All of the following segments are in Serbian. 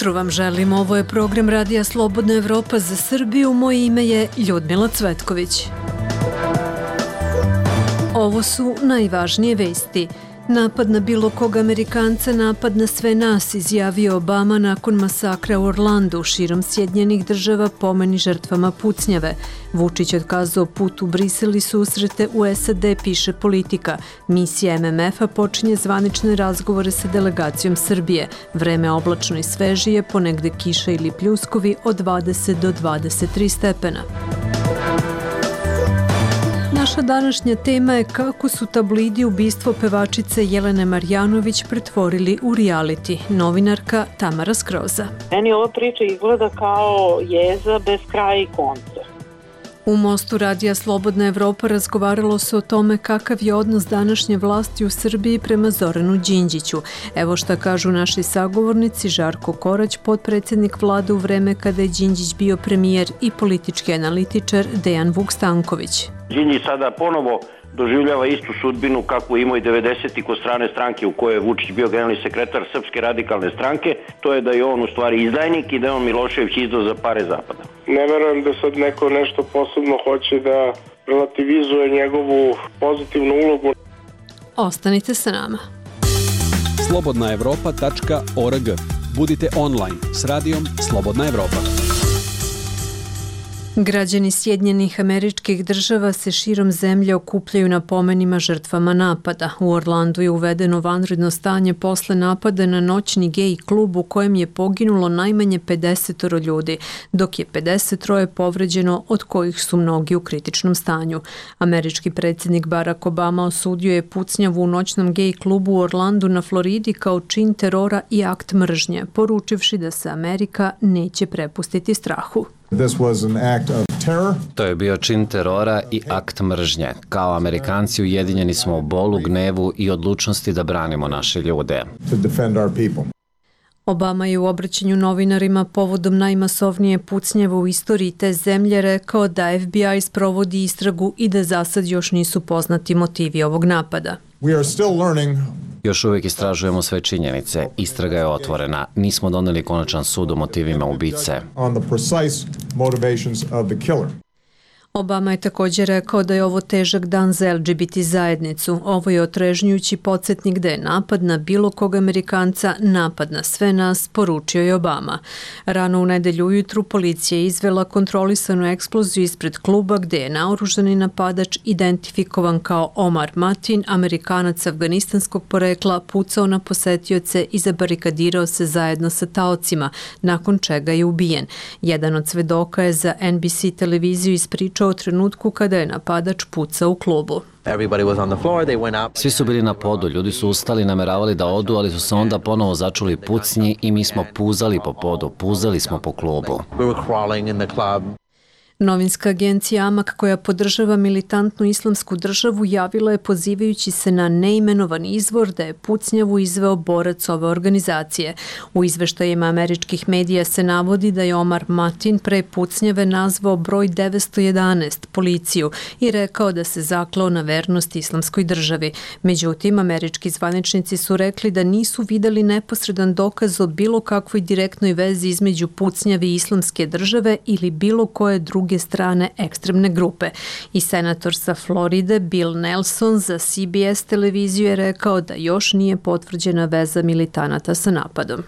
jutro vam želim. Ovo je program Radija Slobodna Evropa za Srbiju. Moje ime je Ljudmila Cvetković. Ovo su najvažnije vesti. Napad na bilo kog Amerikanca, napad na sve nas, izjavio Obama nakon masakra u Orlandu. Širom Sjedinjenih Država pomeni žrtvama pucnjave. Vučić otkazao put u Brisel i susrete u SAD, piše Politika. Misija MMF-a počinje zvanične razgovore sa delegacijom Srbije. Vreme oblačno i svežije, ponegde kiša ili pljuskovi od 20 do 23 stepena. Naša današnja tema je kako su tablidi ubistvo pevačice Jelene Marjanović pretvorili u reality. Novinarka Tamara Skroza. Meni ova priča izgleda kao jeza bez kraja i konca. U Mostu Radija Slobodna Evropa razgovaralo se o tome kakav je odnos današnje vlasti u Srbiji prema Zoranu Đinđiću. Evo šta kažu naši sagovornici Žarko Korać, potpredsjednik vlade u vreme kada je Đinđić bio premijer, i politički analitičar Dejan Vuk-Stanković. Đinđić sada ponovo doživljava istu sudbinu kakvu imao i 90. kod strane stranke u kojoj je Vučić bio generalni sekretar Srpske radikalne stranke. To je da je on u stvari izdajnik i da je on Milošević izdao za pare Zapada. Ne verujem da sad neko nešto posebno hoće da relativizuje njegovu pozitivnu ulogu. Ostanite sa nama. Slobodnaevropa.org. Budite online s radijom Slobodna Evropa. Građani Sjedinjenih Američkih Država se širom zemlje okupljaju na pomenima žrtvama napada. U Orlandu je uvedeno vanredno stanje posle napada na noćni gej klub u kojem je poginulo najmanje 50 ljudi, dok je 53 povređeno, od kojih su mnogi u kritičnom stanju. Američki predsjednik Barack Obama osudio je pucnjavu u noćnom gej klubu u Orlandu na Floridi kao čin terora i akt mržnje, poručivši da se Amerika neće prepustiti strahu. To je bio čin terora i akt mržnje. Kao Amerikanci ujedinjeni smo u bolu, gnevu i odlučnosti da branimo naše ljude. Obama je u obraćanju novinarima povodom najmasovnije pucnjave u istoriji te zemlje rekao da FBI sprovodi istragu i da za sad još nisu poznati motivi ovog napada. Još uvijek istražujemo sve činjenice. Istraga je otvorena. Nismo doneli konačan sud o motivima ubice. Obama je također rekao da je ovo težak dan za LGBT zajednicu. Ovo je otrežnjujući podsjetnik da je napad na bilo kog Amerikanca napad na sve nas, poručio je Obama. Rano u nedelju ujutru policija je izvela kontrolisanu eksploziju ispred kluba gde je naoružani napadač identifikovan kao Omar Matin, Amerikanac afganistanskog porekla, pucao na posetioce i zabarikadirao se zajedno sa taocima, nakon čega je ubijen. Jedan od svedoka je za NBC televiziju ispričao o trenutku kada je napadač pucao u klubu. Svi su bili na podu, ljudi su ustali, nameravali da odu, ali su se onda ponovo začuli pucnji i mi smo puzali po podu, puzali smo po klubu. Novinska agencija Amak, koja podržava militantnu islamsku državu, javila je pozivajući se na neimenovani izvor da je pucnjavu izveo borac ove organizacije. U izveštajima američkih medija se navodi da je Omar Matin pre pucnjave nazvao broj 911, policiju, i rekao da se zaklao na vernost islamskoj državi. Međutim, američki zvaničnici su rekli da nisu videli neposredan dokaz o bilo kakvoj direktnoj vezi između pucnjave i islamske države ili bilo koje druge strane ekstremne grupe. I senator sa Floride Bill Nelson za CBS televiziju je rekao da još nije potvrđena veza militanata sa napadom.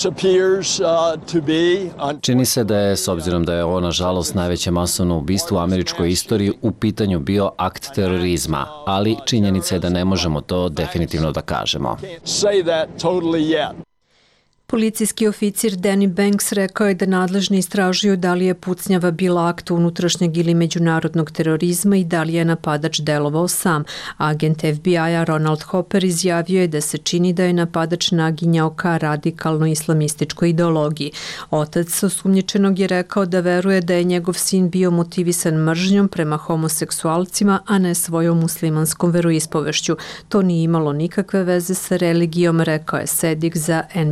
Čini se da je, s obzirom da je ovo nažalost najveće masovno ubistvo u američkoj istoriji, u pitanju bio akt terorizma, ali činjenica je da ne možemo to definitivno da kažemo. Policijski oficir Danny Banks rekao je da nadležni istražuju da li je pucnjava bila akt unutrašnjeg ili međunarodnog terorizma i da li je napadač delovao sam. Agent FBI-a Ronald Hopper izjavio je da se čini da je napadač naginjao ka radikalno-islamističkoj ideologiji. Otac osumnjičenog je rekao da veruje da je njegov sin bio motivisan mržnjom prema homoseksualcima, a ne svojom muslimanskom veroispovešću. To nije imalo nikakve veze sa religijom, rekao je Sedik za NBC.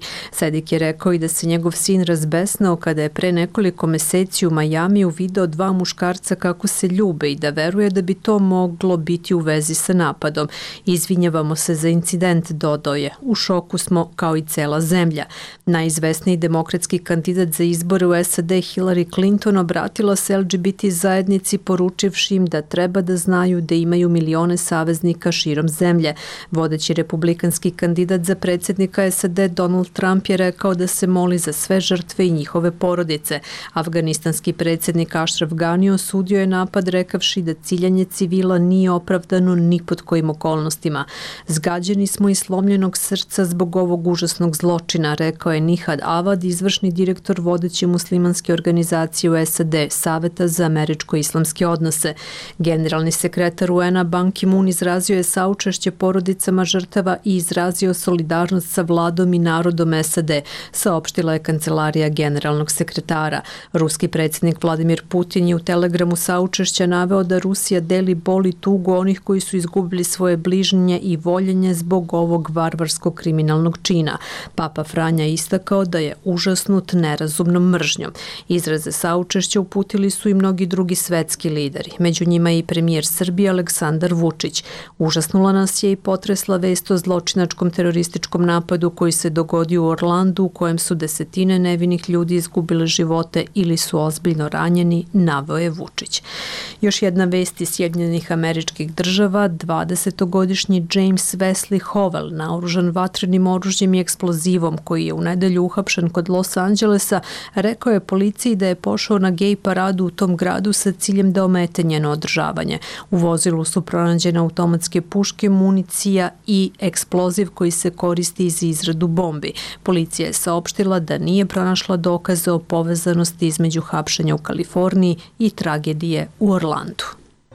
Sadik je rekao i da se njegov sin razbesnao kada je pre nekoliko meseci u Majamiju video dva muškarca kako se ljube i da veruje da bi to moglo biti u vezi sa napadom. Izvinjavamo se za incident, dodao je. U šoku smo kao i cela zemlja. Najizvesniji demokratski kandidat za izbore u SAD Hillary Clinton obratila se LGBT zajednici poručivši im da treba da znaju da imaju milione saveznika širom zemlje. Vodeći republikanski kandidat za predsjednika SAD Donald Trump je rekao da se moli za sve žrtve i njihove porodice. Afganistanski predsjednik Ashraf Ghani osudio je napad rekavši da ciljanje civila nije opravdano ni pod kojim okolnostima. Zgađeni smo i slomljenog srca zbog ovog užasnog zločina, rekao je Nihad Avad, izvršni direktor vodeće muslimanske organizacije u SAD, Saveta za američko-islamske odnose. Generalni sekretar UN-a Ban Ki-moon izrazio je saučešće porodicama žrtava i izrazio solidarnost sa vladom i narodom SAD, saopštila je kancelarija generalnog sekretara. Ruski predsjednik Vladimir Putin je u telegramu saučešća naveo da Rusija deli bol i tugu onih koji su izgubili svoje bližnje i voljenje zbog ovog varvarskog kriminalnog čina. Papa Franja je istakao da je užasnut nerazumnom mržnjom. Izraze saučešća uputili su i mnogi drugi svetski lideri. Među njima i premijer Srbije Aleksandar Vučić. Užasnula nas je i potresla vest o zločinačkom terorističkom napadu koji se dogodio u Orlandu u kojem su desetine nevinih ljudi izgubile živote ili su ozbiljno ranjeni, naveo je Vučić. Još jedna vest iz Sjedinjenih Američkih Država, 20-godišnji James Wesley Howell, naoružan vatrenim oružjem i eksplozivom koji je u nedelju uhapšen kod Los Angelesa, rekao je policiji da je pošao na gej paradu u tom gradu sa ciljem da omete njeno održavanje. U vozilu su pronađene automatske puške, municija i eksploziv koji se koristi za izradu bombi. Policija je saopštila da nije pronašla dokaze o povezanosti između hapšenja u Kaliforniji i tragedije u Orlandu.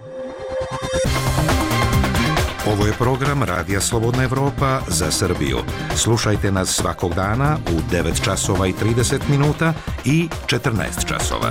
Ovo je program Radija Slobodna Evropa za Srbiju. Slušajte nas svakog dana u 9 časova i 30 minuta i 14 časova.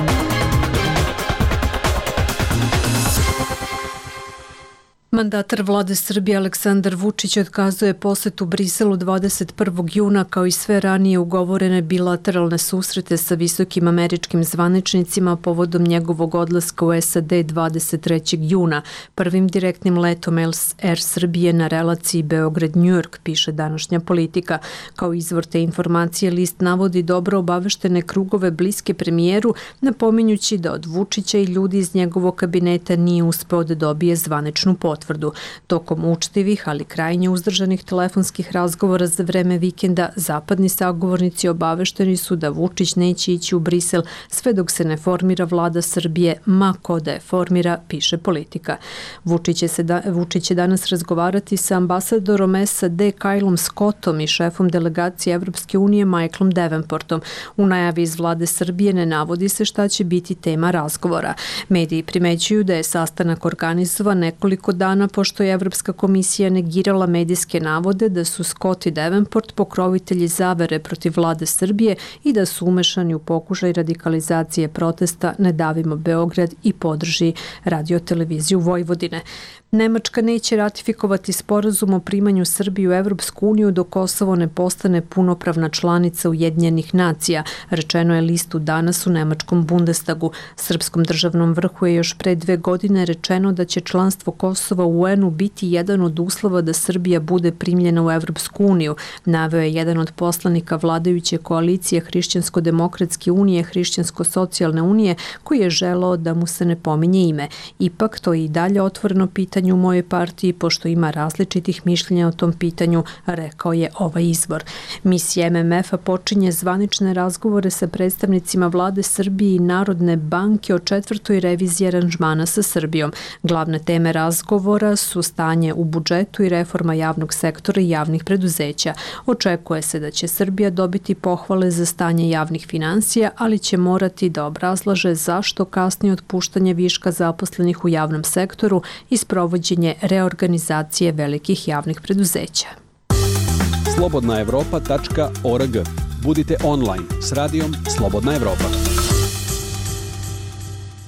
Mandatar vlade Srbije Aleksandar Vučić otkazuje posetu Briselu 21. juna kao i sve ranije ugovorene bilateralne susrete sa visokim američkim zvaničnicima povodom njegovog odlaska u SAD 23. juna. Prvim direktnim letom Air Srbije na relaciji Beograd-New York, piše današnja Politika. Kao izvor te informacije list navodi dobro obaveštene krugove bliske premijeru, napominjući da od Vučića i ljudi iz njegovog kabineta nije uspeo da dobije zvaničnu potvrdu. Tokom učtivih, ali krajnje uzdržanih telefonskih razgovora za vreme vikenda, zapadni sagovornici obavešteni su da Vučić neće ići u Brisel sve dok se ne formira vlada Srbije, ma ko da je formira, piše Politika. Vučić će danas razgovarati sa ambasadorom SAD Kylom Scottom i šefom delegacije Evropske unije Michaelom Davenportom. U najavi iz vlade Srbije ne navodi se šta će biti tema razgovora. Mediji primećuju da je sastanak organizovan nekoliko dana pošto je Evropska komisija negirala medijske navode da su Scott i Davenport pokrovitelji zavere protiv vlade Srbije i da su umešani u pokušaj radikalizacije protesta Ne davimo Beograd i podrži Radio-televiziju Vojvodine. Nemačka neće ratifikovati sporazum o primanju Srbije u Evropsku uniju dok Kosovo ne postane punopravna članica Ujedinjenih nacija, rečeno je listu danas u nemačkom Bundestagu. Srpskom državnom vrhu je još pre 2 godine rečeno da će članstvo Kosova u UN-u biti jedan od uslova da Srbija bude primljena u Evropsku uniju, naveo je jedan od poslanika vladajuće koalicije Hrišćansko-demokratske unije, Hrišćansko-socijalne unije, koji je želeo da mu se ne pominje ime. Ipak to je i dalje otvoreno pitanje u mojoj partiji, pošto ima različitih mišljenja o tom pitanju, rekao je ovaj izvor. Misija MMF-a počinje zvanične razgovore sa predstavnicima vlade Srbije i Narodne banke o 4. reviziji aranžmana sa Srbijom. Glavne teme razgovora su stanje u budžetu i reforma javnog sektora i javnih preduzeća. Očekuje se da će Srbija dobiti pohvale za stanje javnih finansija, ali će morati da obrazlaže zašto kasni otpuštanje viška zaposlenih u javnom sektoru i sprovođenje reorganizacije velikih javnih preduzeća. slobodnaevropa.org. Budite online s radijom Slobodna Evropa.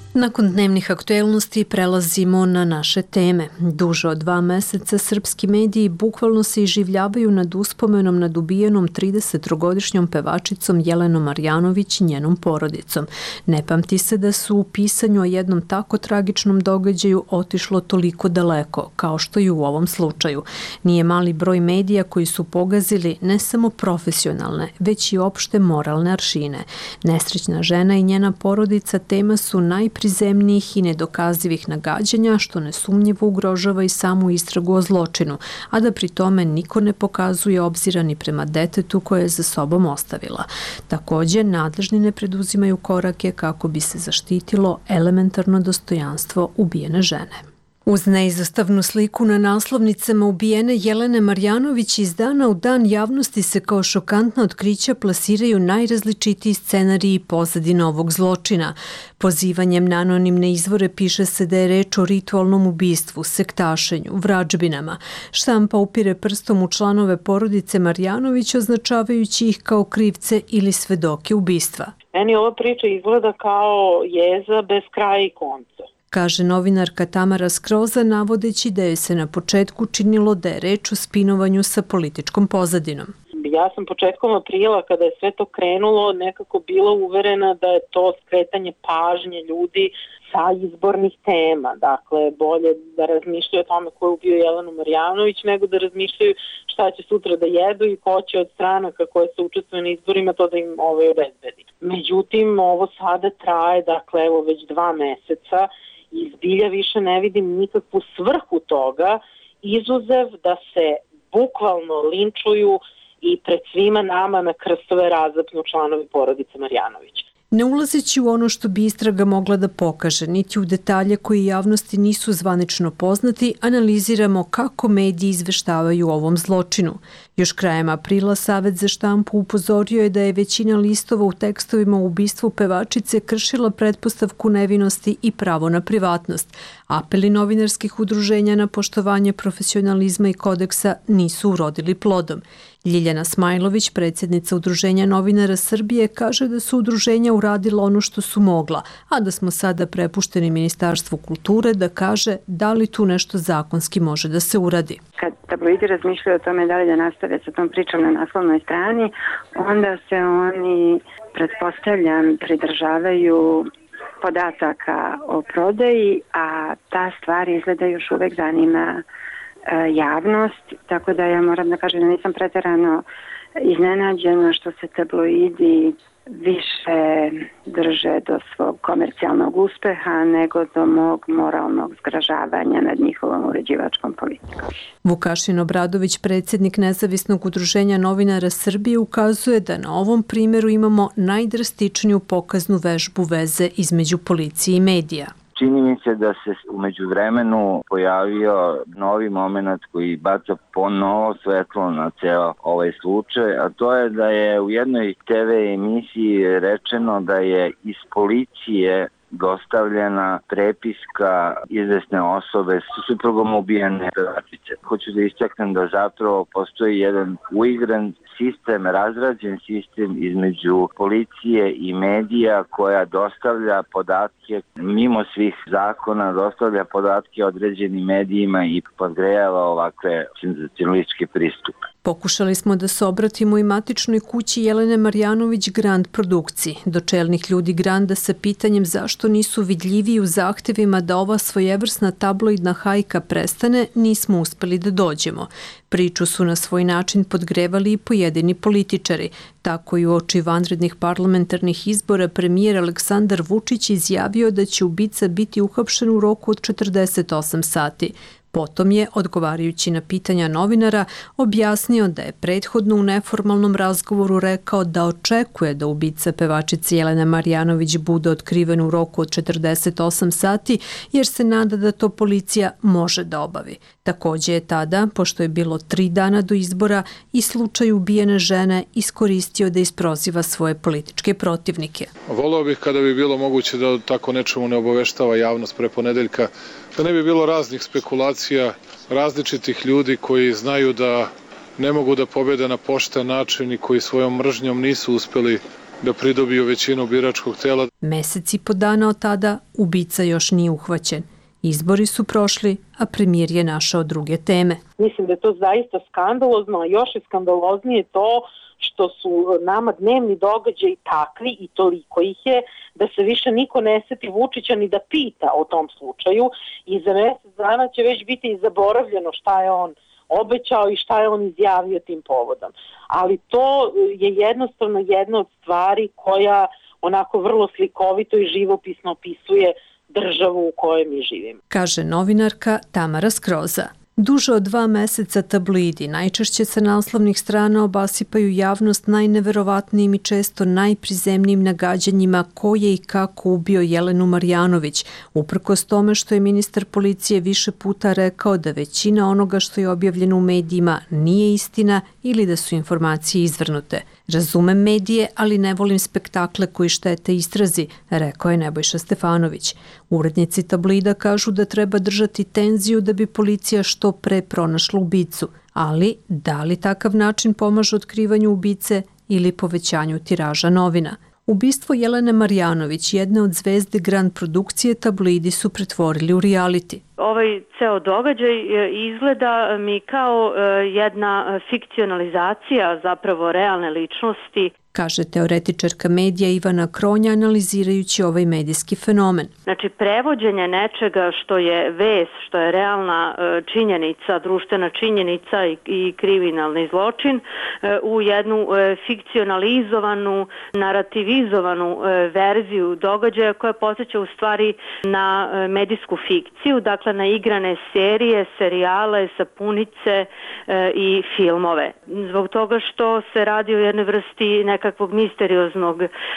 Nakon dnevnih aktuelnosti prelazimo na naše teme. Duže od 2 meseca srpski mediji bukvalno se iživljavaju nad uspomenom nad ubijenom 33-godišnjom pevačicom Jelenom Marjanović i njenom porodicom. Ne pamti se da su u pisanju o jednom tako tragičnom događaju otišlo toliko daleko, kao što i u ovom slučaju. Nije mali broj medija koji su pogazili ne samo profesionalne, već i opšte moralne aršine. Nesrećna žena i njena porodica tema su najprizemnijih i nedokazivih nagađanja, što nesumnjivo ugrožava i samu istragu o zločinu, a da pri tome niko ne pokazuje obzira ni prema detetu koje je za sobom ostavila. Također, nadležni ne preduzimaju korake kako bi se zaštitilo elementarno dostojanstvo ubijene žene. Uz neizostavnu sliku na naslovnicama ubijene Jelene Marjanović iz dana u dan javnosti se kao šokantna otkrića plasiraju najrazličitiji scenariji i pozadina ovog zločina. Pozivanjem na anonimne izvore piše se da je reč o ritualnom ubistvu, sektašenju, vražbinama. Štampa upire prstom u članove porodice Marjanović, označavajući ih kao krivce ili svedoke ubistva. Meni ova priča izgleda kao jeza bez kraja i konca, kaže novinarka Tamara Skroza, navodeći da je se na početku činilo da je reč o spinovanju sa političkom pozadinom. Ja sam početkom aprila, kada je sve to krenulo, nekako bila uverena da je to skretanje pažnje ljudi sa izbornih tema. Dakle, bolje da razmišljaju o tome ko je ubio Jelenu Marjanović, nego da razmišljaju šta će sutra da jedu i ko će od stranaka koje se učestvuju na izborima to da im obezbedi. Međutim, ovo sada traje, dakle, evo već 2 meseca, i zbilja više ne vidim nikakvu svrhu toga, izuzev da se bukvalno linčuju i pred svima nama na krstove razapnu članovi porodice Marjanović. Ne ulazeći u ono što bi istraga mogla da pokaže, niti u detalje koji javnosti nisu zvanično poznati, analiziramo kako mediji izveštavaju o ovom zločinu. Još krajem aprila Savet za štampu upozorio je da je većina listova u tekstovima o ubistvu pevačice kršila pretpostavku nevinosti i pravo na privatnost. Apeli novinarskih udruženja na poštovanje profesionalizma i kodeksa nisu urodili plodom. Ljiljana Smajlović, predsjednica Udruženja novinara Srbije, kaže da su udruženja uradila ono što su mogla, a da smo sada prepušteni Ministarstvu kulture da kaže da li tu nešto zakonski može da se uradi. Kad tabloidi razmišljaju o tome da li da nastave sa tom pričom na naslovnoj strani, onda se oni, pretpostavljam, pridržavaju podataka o prodaji, a ta stvar izgleda još uvek zanima javnost, tako da ja moram da kažem da nisam preterano iznenađena što se tabloidi više drže do svog komercijalnog uspeha nego do mog moralnog zgražavanja nad njihovom uređivačkom politikom. Vukašin Obradović, predsjednik Nezavisnog udruženja novinara Srbije, ukazuje da na ovom primjeru imamo najdrastičniju pokaznu vežbu veze između policije i medija. Čini mi se da se u međuvremenu pojavio novi moment koji baca ponovo svetlo na ceo ovaj slučaj, a to je da je u jednoj TV emisiji rečeno da je iz policije dostavljena prepiska izvesne osobe s suprugom ubijene pevačice. Hoću da istaknem da zapravo postoji jedan uigran sistem, razrađen sistem između policije i medija koja dostavlja podatke mimo svih zakona, dostavlja podatke određenim medijima i podgrejava ovakve senzacionalističke pristupe. Pokušali smo da se obratimo i matičnoj kući Jelene Marjanović Grand produkciji. Do čelnih ljudi Granda sa pitanjem zašto nisu vidljiviji u zahtevima da ova svojevrsna tabloidna hajka prestane, nismo uspeli da dođemo. Priču su na svoj način podgrevali i pojedini političari. Tako i u oči vanrednih parlamentarnih izbora premijer Aleksandar Vučić izjavio da će ubica biti uhapšen u roku od 48 sati. Potom je, odgovarajući na pitanja novinara, objasnio da je prethodno u neformalnom razgovoru rekao da očekuje da ubica pevačice Jelene Marjanović bude otkriven u roku od 48 sati, jer se nada da to policija može da obavi. Također je tada, pošto je bilo 3 dana do izbora, i slučaj ubijene žene iskoristio da isproziva svoje političke protivnike. Voleo bih kada bi bilo moguće da tako nečemu ne obaveštava javnost pre ponedeljka, da ne bi bilo raznih spekulacija, različitih ljudi koji znaju da ne mogu da pobede na pošten način i koji svojom mržnjom nisu uspeli da pridobiju većinu biračkog tela. Mesec i po dana od tada ubica još nije uhvaćen. Izbori su prošli, a premijer je našao druge teme. Mislim da je to zaista skandalozno, a još je skandaloznije to što su nama dnevni događaji takvi i toliko ih je da se više niko ne seti Vučića ni da pita o tom slučaju i za mesec dana će već biti i zaboravljeno šta je on obećao i šta je on izjavio tim povodom. Ali to je jednostavno jedna od stvari koja onako vrlo slikovito i živopisno opisuje državu u kojoj mi živimo. Kaže novinarka Tamara Skroza. Duže od 2 meseca tabloidi najčešće sa naslovnih strana obasipaju javnost najneverovatnijim i često najprizemnijim nagađanjima ko je i kako ubio Jelenu Marjanović, uprkos tome što je ministar policije više puta rekao da većina onoga što je objavljeno u medijima nije istina ili da su informacije izvrnute. Razumem medije, ali ne volim spektakle koji štete istrazi, rekao je Nebojša Stefanović. Urednici tabloida kažu da treba držati tenziju da bi policija što pre pronašla ubicu, ali da li takav način pomaže otkrivanju ubice ili povećanju tiraža novina? Ubistvo Jelene Marjanović, jedne od zvezde Grand produkcije, tabloidi su pretvorili u reality. Ovaj ceo događaj izgleda mi kao jedna fikcionalizacija zapravo realne ličnosti. Kaže teoretičarka medija Ivana Kronja analizirajući ovaj medijski fenomen. Znači prevođenje nečega što je vest, što je realna činjenica, društvena činjenica i kriminalni zločin u jednu fikcionalizovanu, narativizovanu verziju događaja koja podsjeća u stvari na medijsku fikciju, dakle na igrane serije, serijale, sapunice i filmove. Zbog toga što se radi o jednoj vrsti nekakvog misterioznog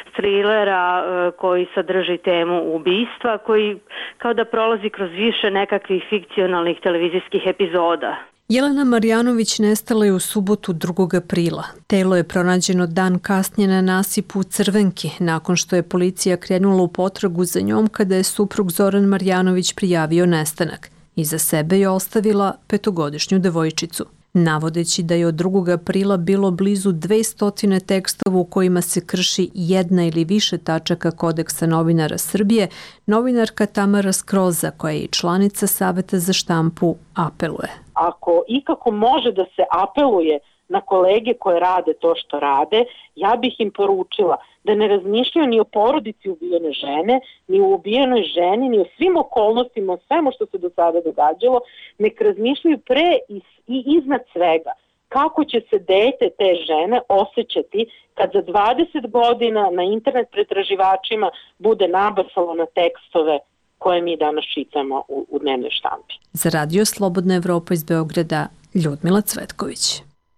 trilera koji sadrži temu ubistva, koji kao da prolazi kroz više nekakvih fikcionalnih televizijskih epizoda. Jelena Marjanović nestala je u subotu 2. aprila. Telo je pronađeno dan kasnije na nasipu u Crvenki, nakon što je policija krenula u potragu za njom kada je suprug Zoran Marjanović prijavio nestanak. Iza sebe je ostavila 5-godišnju devojčicu. Navodeći da je od 2. aprila bilo blizu 200 tekstova u kojima se krši jedna ili više tačaka Kodeksa novinara Srbije, novinarka Tamara Skroza, koja je i članica Saveta za štampu, apeluje. Ako ikako može da se apeluje na kolege koje rade to što rade, ja bih im poručila da ne razmišljaju ni o porodici ubijene žene, ni o ubijenoj ženi, ni o svim okolnostima, o svemu što se do sada događalo, nek razmišljaju pre i iznad svega kako će se dete te žene osjećati kad za 20 godina na internet pretraživačima bude nabasalo na tekstove koje mi danas čitamo u dnevnoj štampi. Za Radio Slobodna Evropa iz Beograda, Ljudmila Cvetković.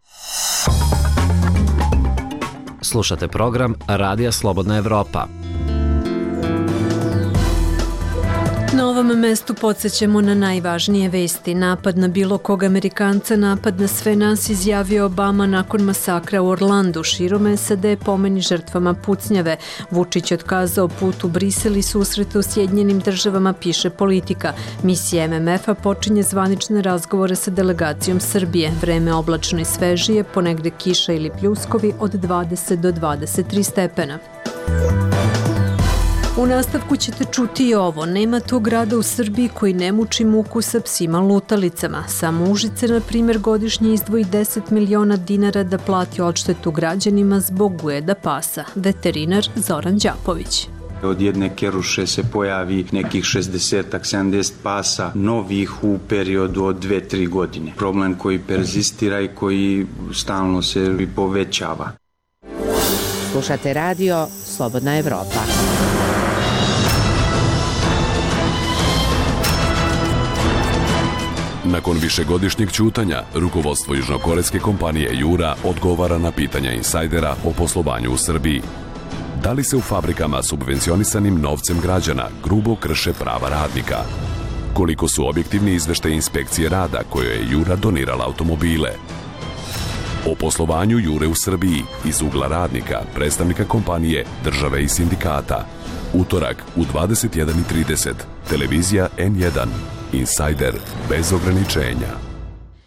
Slušate program Radija Slobodna Evropa. Na ovom mestu podsjećamo na najvažnije vesti. Napad na bilo kog Amerikanca, napad na sve nas, izjavio Obama nakon masakra u Orlandu. Širom SAD pomeni žrtvama pucnjave. Vučić otkazao put u Brisel i susrete u Sjedinjenim državama, piše Politika. Misija MMF-a počinje zvanične razgovore sa delegacijom Srbije. Vreme oblačno i svežije, ponegde kiša ili pljuskovi od 20 do 23 stepena. U nastavku ćete čuti i ovo. Nema tog grada u Srbiji koji ne muči muku sa psima lutalicama. Samo Užice, na primjer, godišnje izdvoji 10 miliona dinara da plati odštetu građanima zbog ujeda pasa. Veterinar Zoran Đapović. Od jedne keruše se pojavi nekih 60-70 pasa novih u periodu od 2-3 godine. Problem koji perzistira i koji stalno se povećava. Slušate radio Slobodna Evropa. Nakon višegodišnjeg ćutanja, rukovodstvo južnokorejske kompanije Jura odgovara na pitanja insajdera o poslovanju u Srbiji. Da li se u fabrikama subvencionisanim novcem građana grubo krše prava radnika? Koliko su objektivni izveštaji inspekcije rada kojoj je Jura donirala automobile? O poslovanju Jure u Srbiji iz ugla radnika, predstavnika kompanije, države i sindikata. Utorak u 21:30, televizija N1. Insajder bez ograničenja.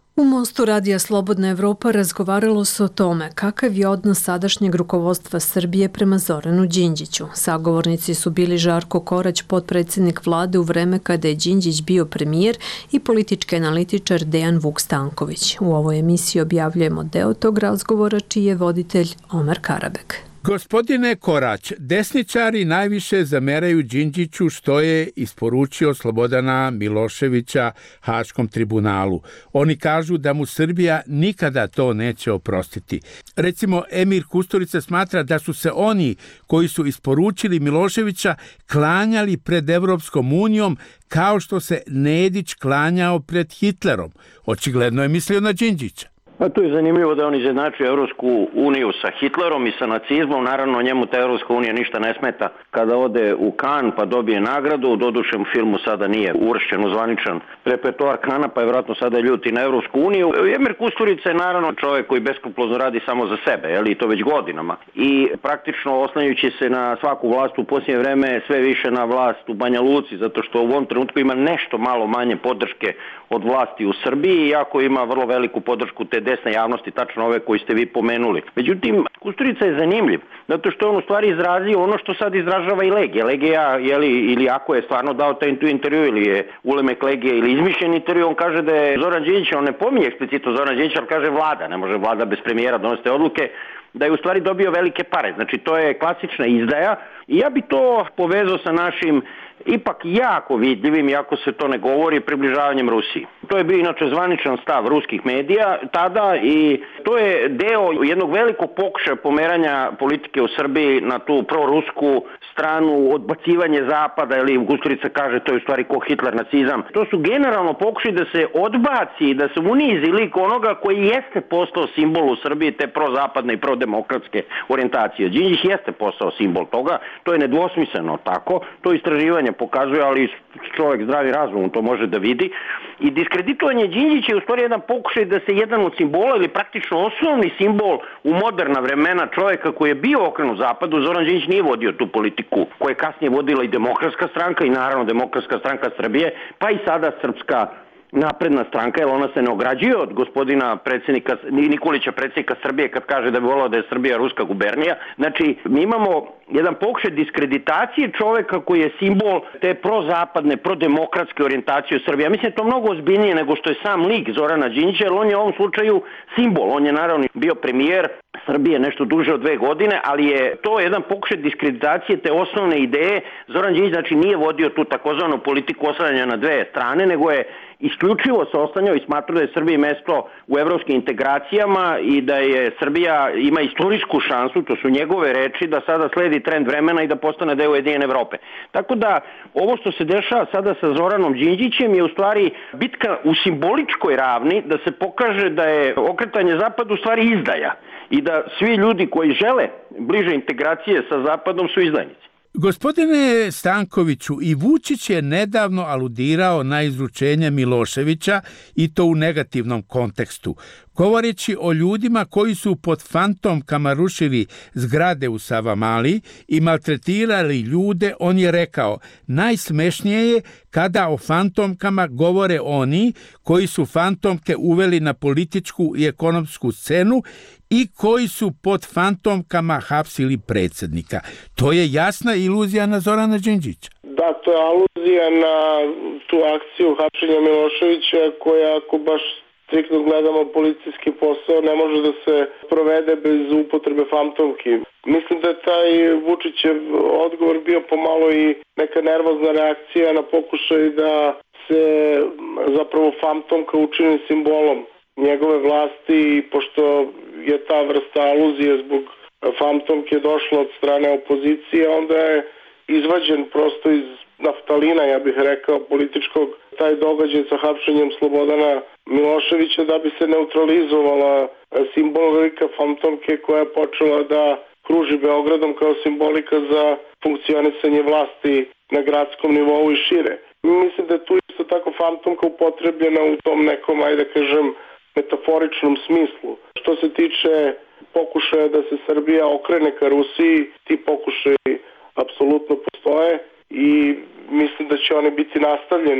U Mostu Radija Slobodna Evropa razgovaralo se o tome kakav je odnos sadašnjeg rukovodstva Srbije prema Zoranu Đinđiću. Sagovornici su bili Žarko Korać, potpredsjednik vlade u vreme kada je Đinđić bio premijer, i politički analitičar Dejan Vuk Stanković. U ovoj emisiji objavljujemo deo tog razgovora čiji je voditelj Omer Karabek. Gospodine Korać, desničari najviše zameraju Đinđiću što je isporučio Slobodana Miloševića Haškom tribunalu. Oni kažu da mu Srbija nikada to neće oprostiti. Recimo, Emir Kusturica smatra da su se oni koji su isporučili Miloševića klanjali pred Evropskom unijom kao što se Nedić klanjao pred Hitlerom. Očigledno je mislio na Đinđića. Pa to je zanimljivo da on izjednačuje Evropsku uniju sa Hitlerom i sa nacizmom. Naravno, njemu ta Evropska unija ništa ne smeta kada ode u Kan pa dobije nagradu. Doduše u filmu sada nije uvršćen u zvaničan repertoar Kana, pa je vjerojatno sada ljuti na Evropsku uniju. Emir Kusturica je naravno čovjek koji beskrupulozno radi samo za sebe, i to već godinama. I praktično oslanjajući se na svaku vlast u posljednje vreme, sve više na vlast u Banja Luci, zato što u ovom trenutku ima nešto malo manje podrške od vlasti u Srbiji, iako ima vrlo veliku podršku te desne javnosti, tačno ove koji ste vi pomenuli. Međutim, Kusturica je zanimljiv, zato što on u stvari izrazio ono što sad izražava i Legija. Legija, ili ako je stvarno dao taj intervju, ili je ulemek Legije, ili izmišljen intervju, on kaže da je Zoran Đinđić, on ne pominje eksplicitno Zoran Đinđić, ali kaže vlada, ne može vlada bez premijera donositi odluke, da je u stvari dobio velike pare. Znači, to je klasična izdaja i ja bi to povezao sa našim ipak jako vidljivim, iako se to ne govori, približavanjem Rusiji. To je bio inače zvaničan stav ruskih medija tada i to je deo jednog velikog pokušaja pomeranja politike u Srbiji na tu prorusku stranu, odbacivanje Zapada, ili Kusturica kaže to je u stvari ko Hitler, nacizam. To su generalno pokušaj da se odbaci, da se unizi lik onoga koji jeste postao simbol u Srbiji te prozapadne i prodemokratske orijentacije. Đinđić jeste postao simbol toga, to je nedvosmisleno tako, to istraživanje pokazuje, ali čovjek zdravi razum to može da vidi. I diskreditovanje Đinđića je u stvari jedan pokušaj da se jedan od simbola ili praktično osnovni simbol u moderna vremena čovjeka koji je bio okrenut zapadu, Zoran Đinđić nije vodio tu politiku koju je kasnije vodila i Demokratska stranka i naravno Demokratska stranka Srbije, pa i sada Srpska napredna stranka, jer ona se ne ograđuje od gospodina predsjednika Nikolića, predsjednika Srbije, kad kaže da bi volao da je Srbija ruska gubernija. Znači, mi imamo jedan pokušaj diskreditacije čoveka koji je simbol te prozapadne, prodemokratske orijentacije u Srbiji. Ja mislim da je to mnogo ozbiljnije nego što je sam lik Zorana Đinđića, jer on je u ovom slučaju simbol. On je naravno bio premijer Srbije nešto duže od 2 godine, ali je to jedan pokušaj diskreditacije te osnovne ideje. Zoran Đinđić znači nije vodio tu takozvanu politiku oslanjanja na 2 strane, nego je isključivo se oslanjao i smatrao da je Srbiji mesto u evropskim integracijama i da je Srbija ima istorijsku šansu, to su njegove reči, da sada sledi trend vremena i da postane deo Ujedinjene Evrope. Tako da ovo što se dešava sada sa Zoranom Đinđićem je u stvari bitka u simboličkoj ravni da se pokaže da je okretanje zapadu u stvari izdaja i da svi ljudi koji žele bliže integracije sa zapadom su izdajnici. Gospodine Stankoviću, i Vučić je nedavno aludirao na izručenje Miloševića i to u negativnom kontekstu. Govoreći o ljudima koji su pod fantomkama rušili zgrade u Savamali i maltretirali ljude, on je rekao: najsmešnije je kada o fantomkama govore oni koji su fantomke uveli na političku i ekonomsku scenu i koji su pod fantomkama hapsili predsjednika. To je jasna iluzija na Zorana Đinđića. Da, to je aluzija na tu akciju hapšenja Miloševića koja, ako baš striktno gledamo policijski posao, ne može da se provede bez upotrebe fantomki. Mislim da je taj Vučićev odgovor bio pomalo i neka nervozna reakcija na pokušaj da se zapravo fantomka učini simbolom njegove vlasti, i pošto je ta vrsta aluzije zbog fantomke došla od strane opozicije, onda je izvađen prosto iz naftalina, ja bih rekao, političkog, taj događaj sa hapšenjem Slobodana Miloševića, da bi se neutralizovala simbolika fantomke koja je počela da kruži Beogradom kao simbolika za funkcionisanje vlasti na gradskom nivou i šire. Mislim da je tu isto tako fantomka upotrebljena u tom nekom, ajde kažem, metaforičnom smislu. Što se tiče pokušaja da se Srbija okrene ka Rusiji, ti pokušaji apsolutno postoje i mislim da će oni biti nastavljeni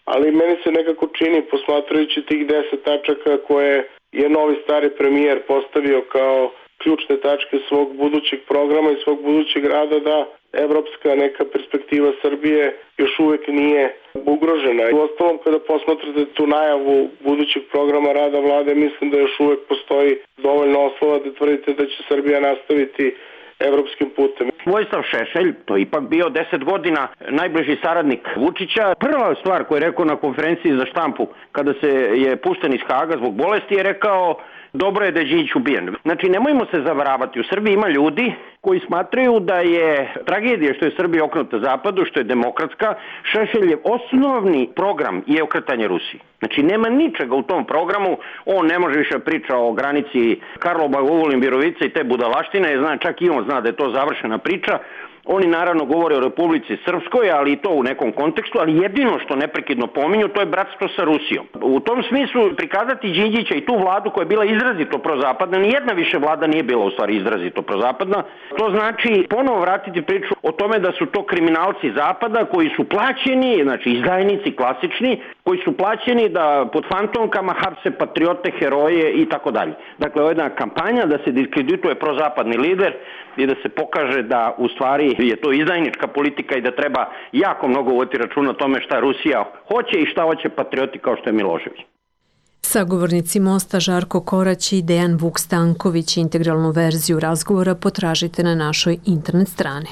ali meni se nekako čini, posmatrajući tih 10 tačaka koje je novi stari premijer postavio kao ključne tačke svog budućeg programa i svog budućeg rada, da evropska neka perspektiva Srbije još uvek nije ugrožena. U ostalom, kada posmatrate tu najavu budućeg programa rada vlade, mislim da još uvek postoji dovoljno oslova da tvrdite da će Srbija nastaviti evropskim putem. Vojislav Šešelj, to je ipak bio 10 godina najbliži saradnik Vučića. Prva stvar koju je rekao na konferenciji za štampu kada se je pušten iz Haga zbog bolesti je rekao: dobro je da je Đinđić ubijen. Znači, nemojmo se zavaravati. U Srbiji ima ljudi koji smatraju da je tragedija što je Srbija okrenuta zapadu, što je demokratska. Šešeljev osnovni program je okretanje Rusiji. Znači, nema ničega u tom programu. On ne može više priča o granici Karlobag-Ogulin, Virovica i te budalaštine. Čak i on zna da je to završena priča. Oni naravno govore o Republici Srpskoj, ali i to u nekom kontekstu, ali jedino što neprekidno pominju, to je bratstvo sa Rusijom. U tom smislu prikazati Đinđića i tu vladu koja je bila izrazito prozapadna, nijedna više vlada nije bila u stvari izrazito prozapadna, to znači ponovo vratiti priču o tome da su to kriminalci zapada koji su plaćeni, znači izdajnici klasični, koji su plaćeni da pod fantomkama hapse patriote, heroje i tako dalje. Dakle, ovo je jedna kampanja da se diskredituje prozapadni lider i da se pokaže da u stvari je to izdajnička politika i da treba jako mnogo voditi računa o tome šta Rusija hoće i šta hoće patrioti kao što je Milošević. Sagovornici Mosta Žarko Korać i Dejan Vuk Stanković. Integralnu verziju razgovora potražite na našoj internet strani.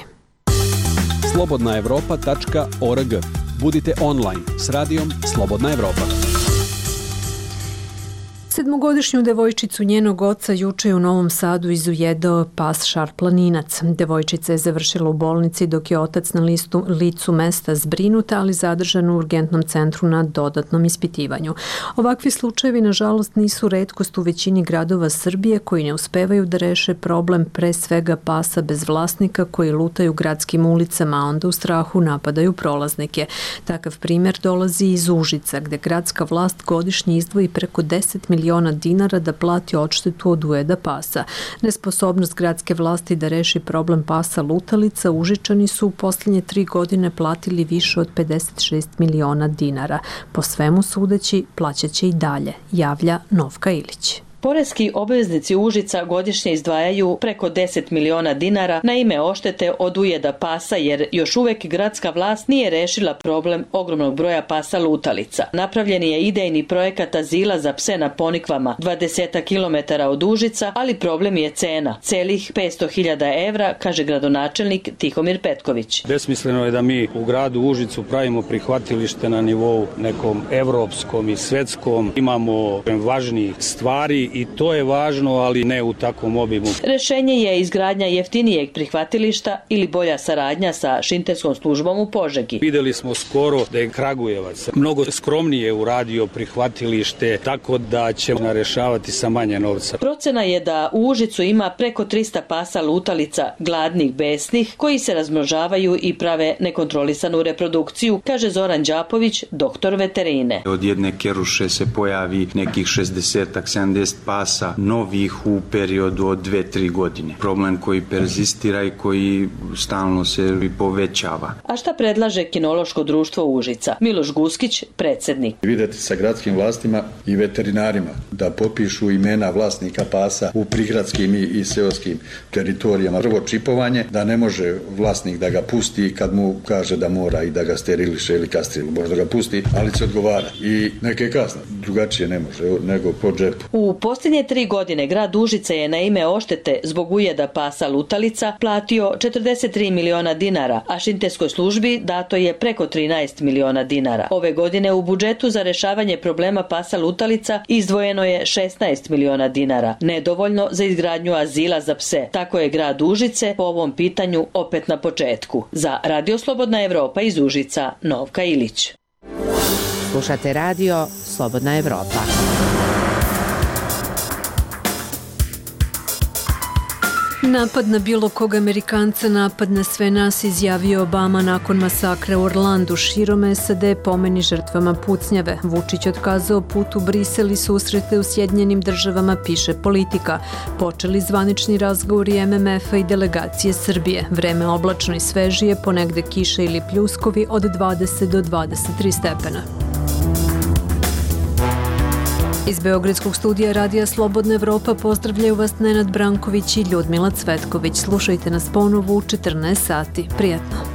slobodnaevropa.org. Budite online s radijom Slobodna Evropa. Sedmogodišnju devojčicu njenog oca juče je u Novom Sadu izujedao pas šarplaninac. Devojčica je završila u bolnici dok je otac na licu mesta zbrinut, ali zadržan u urgentnom centru na dodatnom ispitivanju. Ovakvi slučajevi, nažalost, nisu retkost u većini gradova Srbije koji ne uspevaju da reše problem pre svega pasa bez vlasnika koji lutaju gradskim ulicama, a onda u strahu napadaju prolaznike. Takav primjer dolazi iz Užica, gde gradska vlast godišnje izdvoji preko 10 miliona dinara da plati odštetu od ujeda pasa. Nesposobnost gradske vlasti da reši problem pasa lutalica, Užičani su u posljednje 3 godine platili više od 56 miliona dinara. Po svemu sudeći, plaćaće i dalje, javlja Novka Ilić. Poreski obveznici Užica godišnje izdvajaju preko 10 miliona dinara na ime oštete od ujeda pasa, jer još uvek gradska vlast nije rešila problem ogromnog broja pasa lutalica. Napravljen je idejni projekat azila za pse na Ponikvama, 20 km od Užica, ali problem je cena. Celih 500.000 evra, kaže gradonačelnik Tihomir Petković. Besmisleno je da mi u gradu Užicu pravimo prihvatilište na nivou nekom evropskom i svetskom. Imamo važnijih stvari i to je važno, ali ne u takvom obimu. Rešenje je izgradnja jeftinijeg prihvatilišta ili bolja saradnja sa šinterskom službom u Požegi. Videli smo skoro da je Kragujevac mnogo skromnije uradio prihvatilište, tako da ćemo rešavati sa manje novca. Procena je da u Užicu ima preko 300 pasa lutalica, gladnih, besnih, koji se razmnožavaju i prave nekontrolisanu reprodukciju, kaže Zoran Đapović, doktor veterine. Od jedne keruše se pojavi nekih 60-70 pasa novih u periodu od 2-3 godine. Problem koji perzistira i koji stalno se povećava. A šta predlaže kinološko društvo Užica? Miloš Guskić, predsjednik. Videti sa gradskim vlastima i veterinarima da popišu imena vlasnika pasa u prigradskim i seoskim teritorijama. Prvo čipovanje, da ne može vlasnik da ga pusti kad mu kaže da mora i da ga steriliše ili kastrira. Možda ga pusti, ali se odgovara. I neke kazne. Drugačije ne može nego po džepu. U posljednje 3 godine grad Užica je na ime oštete zbog ujeda pasa lutalica platio 43 miliona dinara, a šinterskoj službi dato je preko 13 miliona dinara. Ove godine u budžetu za rešavanje problema pasa lutalica izdvojeno je 16 miliona dinara, nedovoljno za izgradnju azila za pse. Tako je grad Užice po ovom pitanju opet na početku. Za Radio Slobodna Evropa iz Užica, Novka Ilić. Slušate radio Slobodna Evropa. Napad na bilo kog Amerikanca, napad na sve nas, izjavio Obama nakon masakra u Orlandu. Širom SAD pomeni žrtvama pucnjave. Vučić otkazao put u Brisel i susrete u Sjedinjenim državama, piše Politika. Počeli zvanični razgovori MMF-a i delegacije Srbije. Vreme oblačno i svežije, ponegde kiše ili pljuskovi od 20 do 23 stepena. Iz Beogradskog studija Radija Slobodna Evropa pozdravljaju vas Nenad Branković i Ljudmila Cvetković. Slušajte nas ponovo u 14 sati. Prijatno.